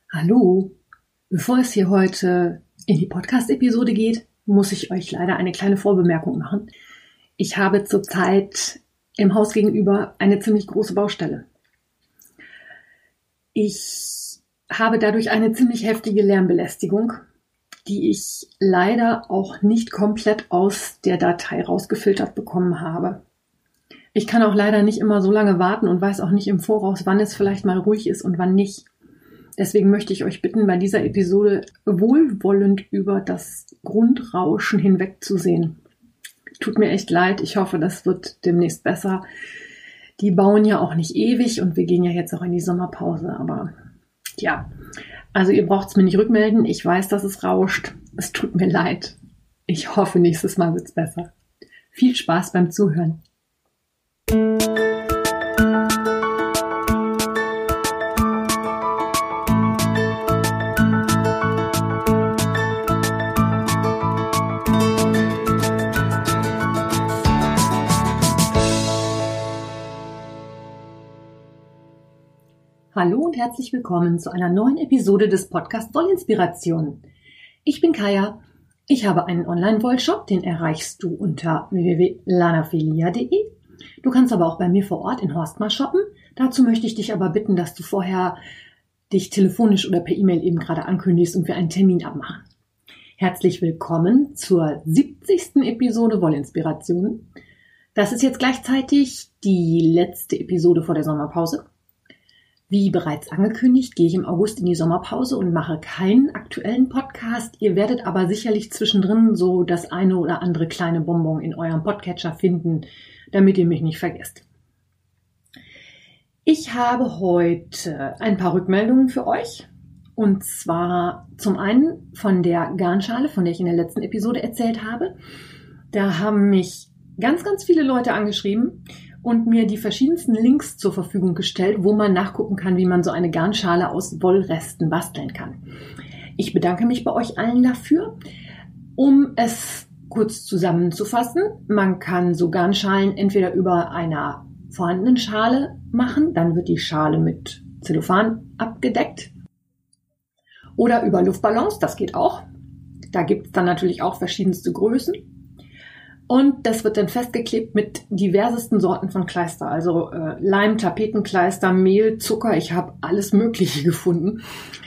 Hallo, bevor es hier heute in die Podcast-Episode geht, muss ich euch leider eine kleine Vorbemerkung machen. Ich habe zurzeit im Haus gegenüber eine ziemlich große Baustelle. Ich habe dadurch eine ziemlich heftige Lärmbelästigung, die ich leider auch nicht komplett aus der Datei rausgefiltert bekommen habe. Ich kann auch leider nicht immer so lange warten und weiß auch nicht im Voraus, wann es vielleicht mal ruhig ist und wann nicht. Deswegen möchte ich euch bitten, bei dieser Episode wohlwollend über das Grundrauschen hinwegzusehen. Tut mir echt leid, ich hoffe, das wird demnächst besser. Die bauen ja auch nicht ewig und wir gehen ja jetzt auch in die Sommerpause, aber ja, also ihr braucht es mir nicht rückmelden, ich weiß, dass es rauscht. Es tut mir leid. Ich hoffe, nächstes Mal wird es besser. Viel Spaß beim Zuhören. Hallo und herzlich willkommen zu einer neuen Episode des Podcasts Wollinspiration. Ich bin Kaya, ich habe einen Online-Wollshop, den erreichst du unter www.lanafilia.de. Du kannst aber auch bei mir vor Ort in Horstmar shoppen. Dazu möchte ich dich aber bitten, dass du vorher dich telefonisch oder per E-Mail eben gerade ankündigst und wir einen Termin abmachen. Herzlich willkommen zur 70. Episode Wollinspiration. Das ist jetzt gleichzeitig die letzte Episode vor der Sommerpause. Wie bereits angekündigt, gehe ich im August in die Sommerpause und mache keinen aktuellen Podcast. Ihr werdet aber sicherlich zwischendrin so das eine oder andere kleine Bonbon in eurem Podcatcher finden, damit ihr mich nicht vergesst. Ich habe heute ein paar Rückmeldungen für euch. Und zwar zum einen von der Garnschale, von der ich in der letzten Episode erzählt habe. Da haben mich ganz, ganz viele Leute angeschrieben und mir die verschiedensten Links zur Verfügung gestellt, wo man nachgucken kann, wie man so eine Garnschale aus Wollresten basteln kann. Ich bedanke mich bei euch allen dafür. Um es kurz zusammenzufassen, man kann so Garnschalen entweder über einer vorhandenen Schale machen, dann wird die Schale mit Zellophan abgedeckt, oder über Luftballons, das geht auch. Da gibt es dann natürlich auch verschiedenste Größen. Und das wird dann festgeklebt mit diversesten Sorten von Kleister, also Leim, Tapetenkleister, Mehl, Zucker, ich habe alles Mögliche gefunden.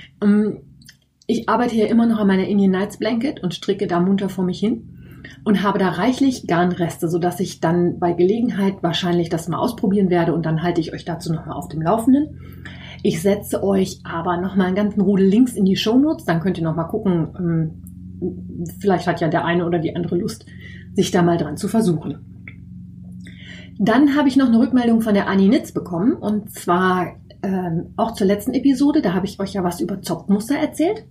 Ich arbeite hier immer noch an meiner Indian Nights Blanket und stricke da munter vor mich hin und habe da reichlich Garnreste, sodass ich dann bei Gelegenheit wahrscheinlich das mal ausprobieren werde und dann halte ich euch dazu nochmal auf dem Laufenden. Ich setze euch aber nochmal einen ganzen Rudel Links in die Shownotes, dann könnt ihr nochmal gucken, vielleicht hat ja der eine oder die andere Lust, sich da mal dran zu versuchen. Dann habe ich noch eine Rückmeldung von der Anni Nitz bekommen und zwar auch zur letzten Episode, da habe ich euch ja was über Zopfmuster erzählt.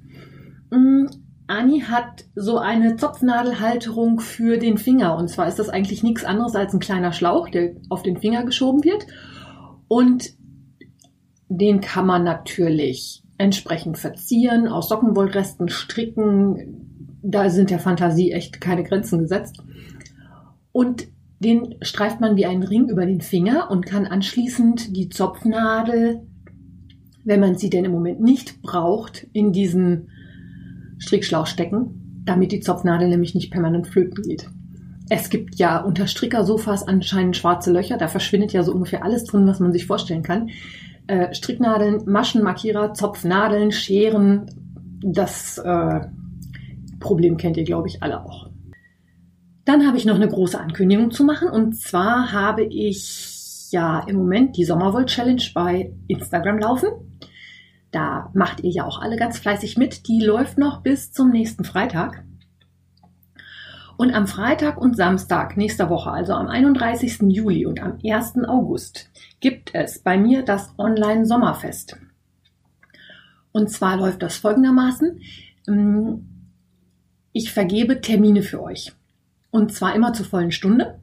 Anni hat so eine Zopfnadelhalterung für den Finger und zwar ist das eigentlich nichts anderes als ein kleiner Schlauch, der auf den Finger geschoben wird und den kann man natürlich entsprechend verzieren, aus Sockenwollresten stricken, da sind der Fantasie echt keine Grenzen gesetzt. Und den streift man wie einen Ring über den Finger und kann anschließend die Zopfnadel, wenn man sie denn im Moment nicht braucht, in diesen Strickschlauch stecken, damit die Zopfnadel nämlich nicht permanent flöten geht. Es gibt ja unter Strickersofas anscheinend schwarze Löcher, da verschwindet ja so ungefähr alles drin, was man sich vorstellen kann. Stricknadeln, Maschenmarkierer, Zopfnadeln, Scheren, das Problem kennt ihr, glaube ich, alle auch. Dann habe ich noch eine große Ankündigung zu machen und zwar habe ich ja im Moment die Sommerwoll-Challenge bei Instagram laufen. Da macht ihr ja auch alle ganz fleißig mit. Die läuft noch bis zum nächsten Freitag. Und am Freitag und Samstag nächster Woche, also am 31. Juli und am 1. August, gibt es bei mir das Online-Sommerfest. Und zwar läuft das folgendermaßen. Ich vergebe Termine für euch. Und zwar immer zur vollen Stunde.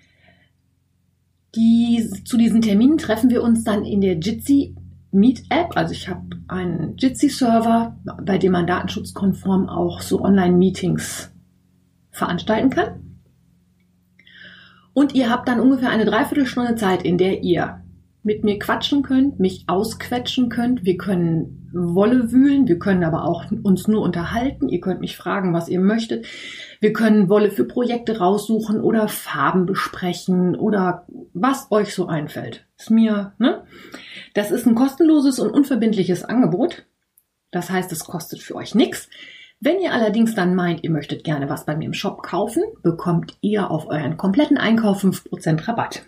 Zu diesen Terminen treffen wir uns dann in der Jitsi Meet App. Also ich habe einen Jitsi-Server, bei dem man datenschutzkonform auch so Online-Meetings veranstalten kann. Und ihr habt dann ungefähr eine Dreiviertelstunde Zeit, in der ihr mit mir quatschen könnt, mich ausquetschen könnt. Wir können Wolle wühlen, wir können aber auch uns nur unterhalten. Ihr könnt mich fragen, was ihr möchtet. Wir können Wolle für Projekte raussuchen oder Farben besprechen oder was euch so einfällt. Ist mir, ne? Das ist ein kostenloses und unverbindliches Angebot. Das heißt, es kostet für euch nichts. Wenn ihr allerdings dann meint, ihr möchtet gerne was bei mir im Shop kaufen, bekommt ihr auf euren kompletten Einkauf 5% Rabatt.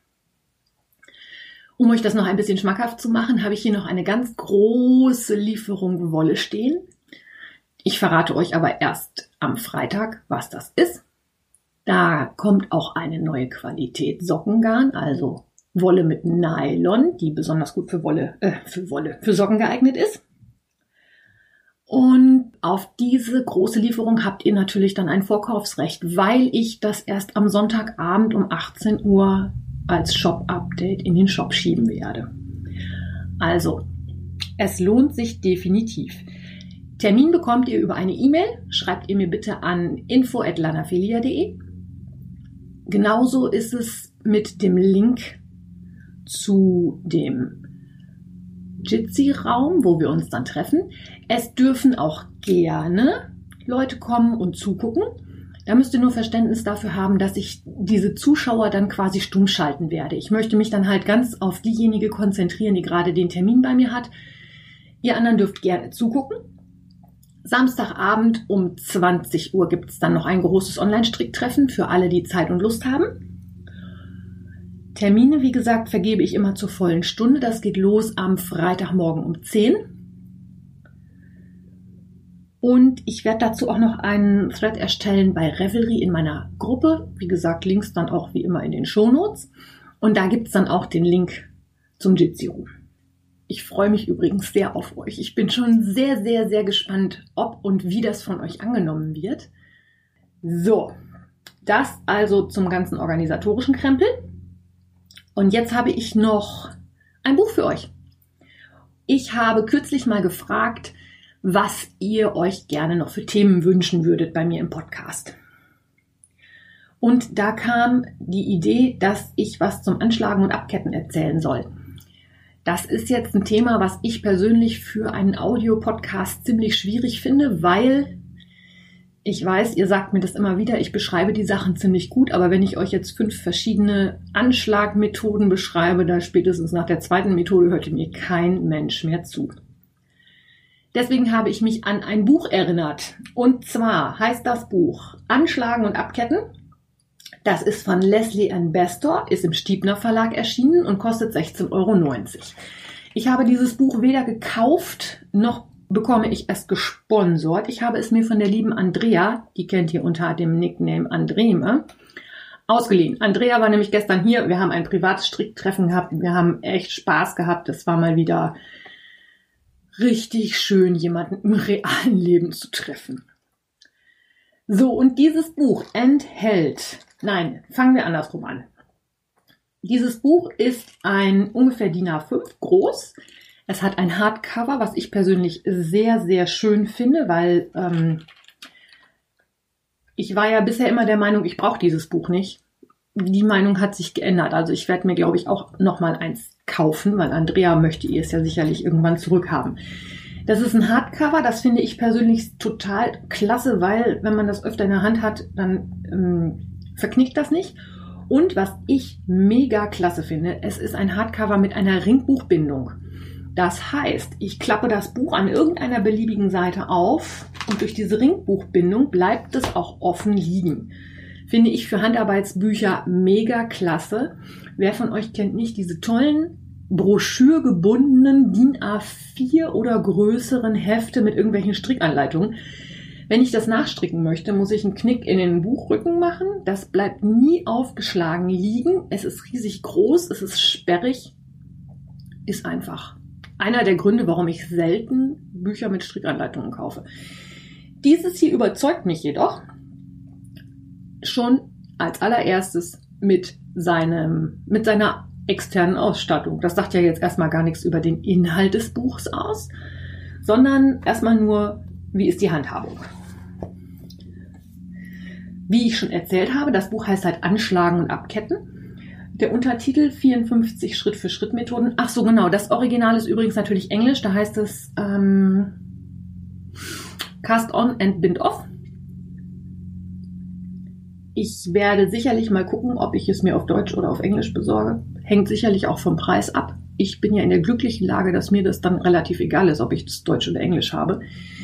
Um euch das noch ein bisschen schmackhaft zu machen, habe ich hier noch eine ganz große Lieferung Wolle stehen. Ich verrate euch aber erst am Freitag, was das ist. Da kommt auch eine neue Qualität Sockengarn, also Wolle mit Nylon, die besonders gut für Socken geeignet ist. Und auf diese große Lieferung habt ihr natürlich dann ein Vorkaufsrecht, weil ich das erst am Sonntagabend um 18 Uhr als Shop-Update in den Shop schieben werde. Also, es lohnt sich definitiv. Termin bekommt ihr über eine E-Mail. Schreibt ihr mir bitte an info@lanafilia.de. Genauso ist es mit dem Link zu dem Jitsi-Raum, wo wir uns dann treffen. Es dürfen auch gerne Leute kommen und zugucken. Da müsst ihr nur Verständnis dafür haben, dass ich diese Zuschauer dann quasi stumm schalten werde. Ich möchte mich dann halt ganz auf diejenige konzentrieren, die gerade den Termin bei mir hat. Ihr anderen dürft gerne zugucken. Samstagabend um 20 Uhr gibt es dann noch ein großes Online-Stricktreffen für alle, die Zeit und Lust haben. Termine, wie gesagt, vergebe ich immer zur vollen Stunde. Das geht los am Freitagmorgen um 10. Und ich werde dazu auch noch einen Thread erstellen bei Revelry in meiner Gruppe. Wie gesagt, Links dann auch wie immer in den Shownotes. Und da gibt es dann auch den Link zum Jitsi Room. Ich freue mich übrigens sehr auf euch. Ich bin schon sehr, sehr, sehr gespannt, ob und wie das von euch angenommen wird. So, das also zum ganzen organisatorischen Krempel. Und jetzt habe ich noch ein Buch für euch. Ich habe kürzlich mal gefragt, was ihr euch gerne noch für Themen wünschen würdet bei mir im Podcast. Und da kam die Idee, dass ich was zum Anschlagen und Abketten erzählen soll. Das ist jetzt ein Thema, was ich persönlich für einen Audio-Podcast ziemlich schwierig finde, weil ich weiß, ihr sagt mir das immer wieder, ich beschreibe die Sachen ziemlich gut, aber wenn ich euch jetzt 5 verschiedene Anschlagmethoden beschreibe, da spätestens nach der 2. Methode hört mir kein Mensch mehr zu. Deswegen habe ich mich an ein Buch erinnert. Und zwar heißt das Buch Anschlagen und Abketten. Das ist von Leslie Ann Bestor, ist im Stiebner Verlag erschienen und kostet 16,90 €. Ich habe dieses Buch weder gekauft, noch bekomme ich es gesponsert. Ich habe es mir von der lieben Andrea, die kennt ihr unter dem Nickname Andreme, ausgeliehen. Andrea war nämlich gestern hier. Wir haben ein privates Stricktreffen gehabt. Wir haben echt Spaß gehabt. Es war mal wieder richtig schön, jemanden im realen Leben zu treffen. So, und dieses Buch fangen wir andersrum an. Dieses Buch ist ein ungefähr DIN A5 groß. Es hat ein Hardcover, was ich persönlich sehr, sehr schön finde, weil ich war ja bisher immer der Meinung, ich brauche dieses Buch nicht. Die Meinung hat sich geändert. Also ich werde mir, glaube ich, auch nochmal eins kaufen, weil Andrea möchte ihr es ja sicherlich irgendwann zurückhaben. Das ist ein Hardcover, das finde ich persönlich total klasse, weil wenn man das öfter in der Hand hat, dann verknickt das nicht. Und was ich mega klasse finde, es ist ein Hardcover mit einer Ringbuchbindung. Das heißt, ich klappe das Buch an irgendeiner beliebigen Seite auf und durch diese Ringbuchbindung bleibt es auch offen liegen. Finde ich für Handarbeitsbücher mega klasse. Wer von euch kennt nicht diese tollen broschürgebundenen DIN A4 oder größeren Hefte mit irgendwelchen Strickanleitungen? Wenn ich das nachstricken möchte, muss ich einen Knick in den Buchrücken machen. Das bleibt nie aufgeschlagen liegen. Es ist riesig groß, es ist sperrig. Ist einfach einer der Gründe, warum ich selten Bücher mit Strickanleitungen kaufe. Dieses hier überzeugt mich jedoch schon als allererstes mit seiner externen Ausstattung. Das sagt ja jetzt erstmal gar nichts über den Inhalt des Buchs aus, sondern erstmal nur, wie ist die Handhabung. Wie ich schon erzählt habe, das Buch heißt halt Anschlagen und Abketten. Der Untertitel 54 Schritt-für-Schritt-Methoden. Ach so, genau. Das Original ist übrigens natürlich Englisch. Da heißt es Cast on and Bind off. Ich werde sicherlich mal gucken, ob ich es mir auf Deutsch oder auf Englisch besorge. Hängt sicherlich auch vom Preis ab. Ich bin ja in der glücklichen Lage, dass mir das dann relativ egal ist, ob ich das Deutsch oder Englisch habe.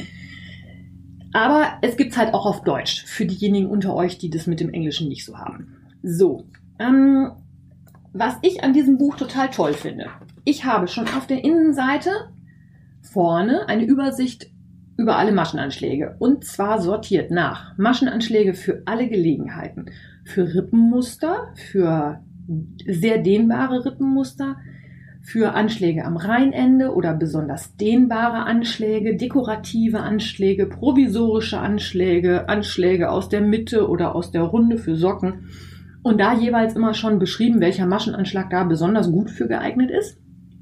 Aber es gibt's halt auch auf Deutsch, für diejenigen unter euch, die das mit dem Englischen nicht so haben. So, was ich an diesem Buch total toll finde. Ich habe schon auf der Innenseite vorne eine Übersicht über alle Maschenanschläge. Und zwar sortiert nach Maschenanschläge für alle Gelegenheiten. Für Rippenmuster, für sehr dehnbare Rippenmuster, für Anschläge am Reinende oder besonders dehnbare Anschläge, dekorative Anschläge, provisorische Anschläge, Anschläge aus der Mitte oder aus der Runde für Socken. Und da jeweils immer schon beschrieben, welcher Maschenanschlag da besonders gut für geeignet ist.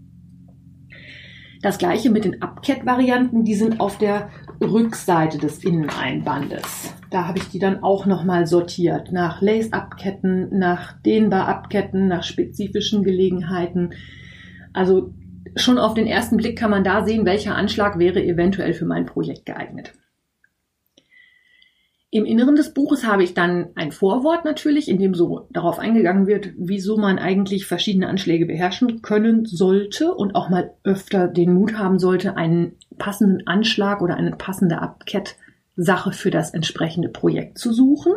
Das gleiche mit den Upcat-Varianten, die sind auf der Rückseite des Inneneinbandes. Da habe ich die dann auch nochmal sortiert nach Lace-Abketten, nach Dehnbar-Abketten, nach spezifischen Gelegenheiten. Also schon auf den ersten Blick kann man da sehen, welcher Anschlag wäre eventuell für mein Projekt geeignet. Im Inneren des Buches habe ich dann ein Vorwort natürlich, in dem so darauf eingegangen wird, wieso man eigentlich verschiedene Anschläge beherrschen können sollte und auch mal öfter den Mut haben sollte, einen passenden Anschlag oder eine passende Upcat-Sache für das entsprechende Projekt zu suchen.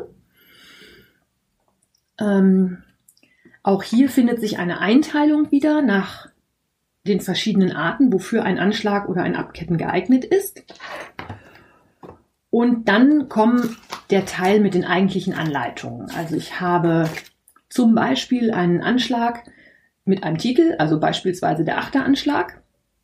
Auch hier findet sich eine Einteilung wieder nach den verschiedenen Arten, wofür ein Anschlag oder ein Upcatten geeignet ist. Und dann kommt der Teil mit den eigentlichen Anleitungen. Also ich habe zum Beispiel einen Anschlag mit einem Titel, also beispielsweise der Achteranschlag.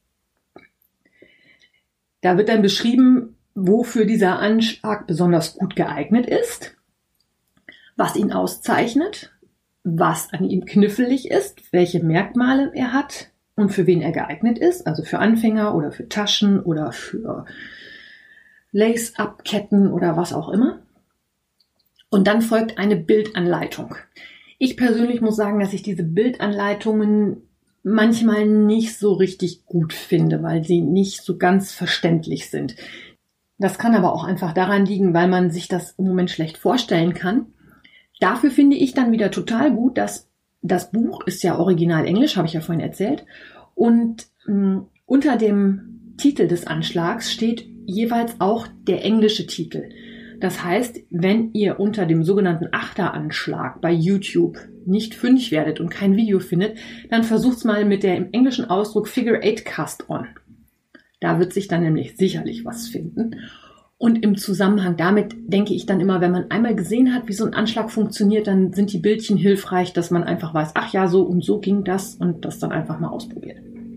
Da wird dann beschrieben, wofür dieser Anschlag besonders gut geeignet ist, was ihn auszeichnet, was an ihm knifflig ist, welche Merkmale er hat und für wen er geeignet ist, also für Anfänger oder für Taschen oder für Lace-Up-Ketten oder was auch immer. Und dann folgt eine Bildanleitung. Ich persönlich muss sagen, dass ich diese Bildanleitungen manchmal nicht so richtig gut finde, weil sie nicht so ganz verständlich sind. Das kann aber auch einfach daran liegen, weil man sich das im Moment schlecht vorstellen kann. Dafür finde ich dann wieder total gut, dass das Buch ist ja original Englisch, habe ich ja vorhin erzählt. Und unter dem Titel des Anschlags steht jeweils auch der englische Titel. Das heißt, wenn ihr unter dem sogenannten Achteranschlag bei YouTube nicht fündig werdet und kein Video findet, dann versucht's mal mit der im englischen Ausdruck Figure 8 Cast On. Da wird sich dann nämlich sicherlich was finden. Und im Zusammenhang damit denke ich dann immer, wenn man einmal gesehen hat, wie so ein Anschlag funktioniert, dann sind die Bildchen hilfreich, dass man einfach weiß, ach ja, so und so ging das und das dann einfach mal ausprobiert.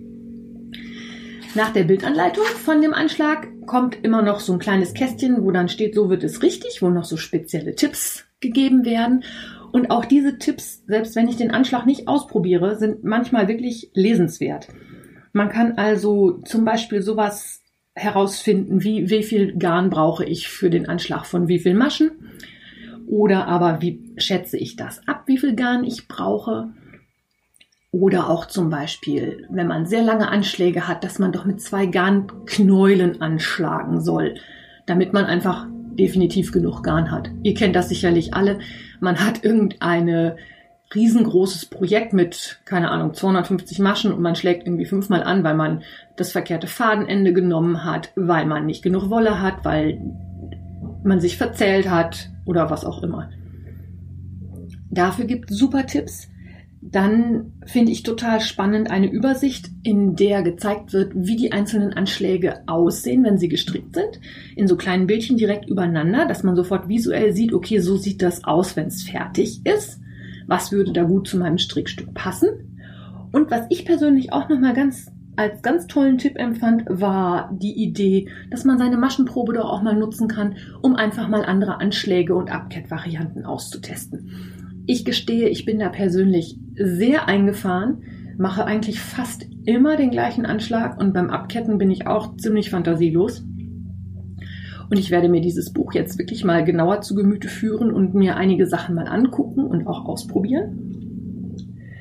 Nach der Bildanleitung von dem Anschlag kommt immer noch so ein kleines Kästchen, wo dann steht, so wird es richtig, wo noch so spezielle Tipps gegeben werden. Und auch diese Tipps, selbst wenn ich den Anschlag nicht ausprobiere, sind manchmal wirklich lesenswert. Man kann also zum Beispiel sowas herausfinden, wie viel Garn brauche ich für den Anschlag von wie viel Maschen. Oder aber wie schätze ich das ab, wie viel Garn ich brauche. Oder auch zum Beispiel, wenn man sehr lange Anschläge hat, dass man doch mit 2 Garnknäulen anschlagen soll, damit man einfach definitiv genug Garn hat. Ihr kennt das sicherlich alle. Man hat irgendein riesengroßes Projekt mit, keine Ahnung, 250 Maschen und man schlägt irgendwie 5-mal an, weil man das verkehrte Fadenende genommen hat, weil man nicht genug Wolle hat, weil man sich verzählt hat oder was auch immer. Dafür gibt es super Tipps. Dann finde ich total spannend eine Übersicht, in der gezeigt wird, wie die einzelnen Anschläge aussehen, wenn sie gestrickt sind, in so kleinen Bildchen direkt übereinander, dass man sofort visuell sieht, okay, so sieht das aus, wenn es fertig ist. Was würde da gut zu meinem Strickstück passen? Und was ich persönlich auch nochmal als ganz tollen Tipp empfand, war die Idee, dass man seine Maschenprobe doch auch mal nutzen kann, um einfach mal andere Anschläge und Upcat-Varianten auszutesten. Ich gestehe, ich bin da persönlich sehr eingefahren, mache eigentlich fast immer den gleichen Anschlag und beim Upcatten bin ich auch ziemlich fantasielos. Und ich werde mir dieses Buch jetzt wirklich mal genauer zu Gemüte führen und mir einige Sachen mal angucken und auch ausprobieren.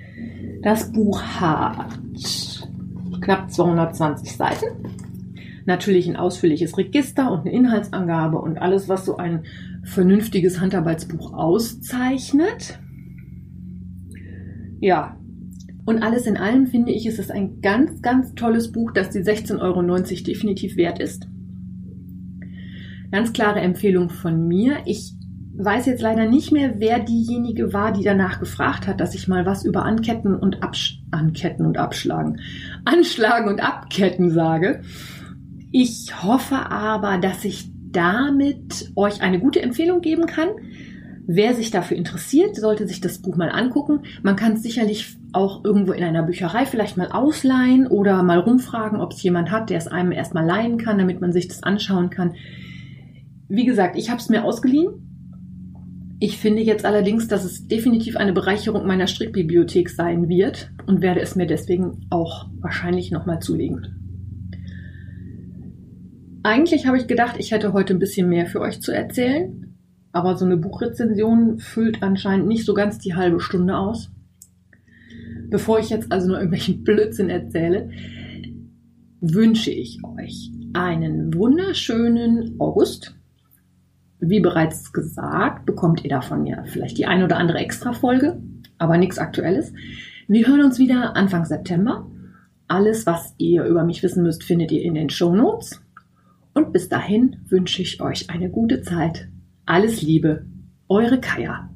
Das Buch hat knapp 220 Seiten. Natürlich ein ausführliches Register und eine Inhaltsangabe und alles, was so ein vernünftiges Handarbeitsbuch auszeichnet. Ja, und alles in allem finde ich, ist es ein ganz, ganz tolles Buch, das die 16,90 € definitiv wert ist. Ganz klare Empfehlung von mir. Ich weiß jetzt leider nicht mehr, wer diejenige war, die danach gefragt hat, dass ich mal was über Anschlagen und Abketten sage. Ich hoffe aber, dass ich damit euch eine gute Empfehlung geben kann. Wer sich dafür interessiert, sollte sich das Buch mal angucken. Man kann es sicherlich auch irgendwo in einer Bücherei vielleicht mal ausleihen oder mal rumfragen, ob es jemand hat, der es einem erstmal leihen kann, damit man sich das anschauen kann. Wie gesagt, ich habe es mir ausgeliehen. Ich finde jetzt allerdings, dass es definitiv eine Bereicherung meiner Strickbibliothek sein wird und werde es mir deswegen auch wahrscheinlich nochmal zulegen. Eigentlich habe ich gedacht, ich hätte heute ein bisschen mehr für euch zu erzählen, aber so eine Buchrezension füllt anscheinend nicht so ganz die halbe Stunde aus. Bevor ich jetzt also nur irgendwelchen Blödsinn erzähle, wünsche ich euch einen wunderschönen August. Wie bereits gesagt, bekommt ihr davon ja vielleicht die ein oder andere Extra-Folge, aber nichts Aktuelles. Wir hören uns wieder Anfang September. Alles, was ihr über mich wissen müsst, findet ihr in den Shownotes. Und bis dahin wünsche ich euch eine gute Zeit. Alles Liebe, eure Kaja.